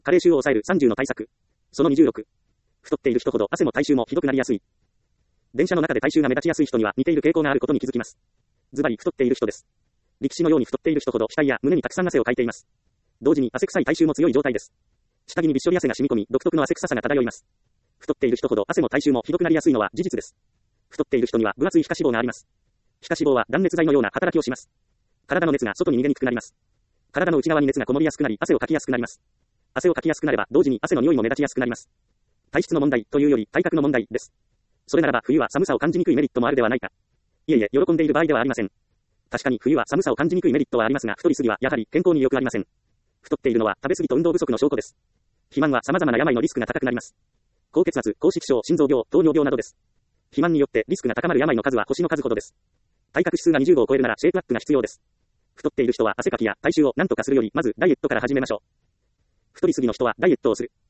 加齢臭を抑える30の対策。その26。太っている人ほど汗も体臭もひどくなりやすい。電車の中で体臭が目立ちやすい人には似ている傾向があることに気づきます。ズバリ太っている人です。力士のように太っている人ほど額や胸にたくさん汗をかいています。同時に汗臭い体臭も強い状態です。下着にびっしょり汗が染み込み、独特の汗臭さが漂います。太っている人ほど汗も体臭もひどくなりやすいのは事実です。太っている人には分厚い皮下脂肪があります。皮下脂肪は断熱材のような働きをします。体の熱が外に逃げにくくなります。体の内側に熱がこもりやすくなり、汗をかきやすくなります。汗をかきやすくなれば、同時に汗の匂いも目立ちやすくなります。体質の問題というより体格の問題です。それならば冬は寒さを感じにくいメリットもあるではないか。いえいえ、喜んでいる場合ではありません。確かに冬は寒さを感じにくいメリットはありますが、太りすぎはやはり健康に良くありません。太っているのは食べ過ぎと運動不足の証拠です。肥満は様々な病のリスクが高くなります。高血圧、高脂血症、心臓病、糖尿病などです。肥満によってリスクが高まる病の数は星の数ほどです。体格指数が25を超えるならシェイプアップが必要です。太っている人は汗かきや体臭を何とかするより、まずダイエットから始めましょう。太りすぎの人はダイエットをする。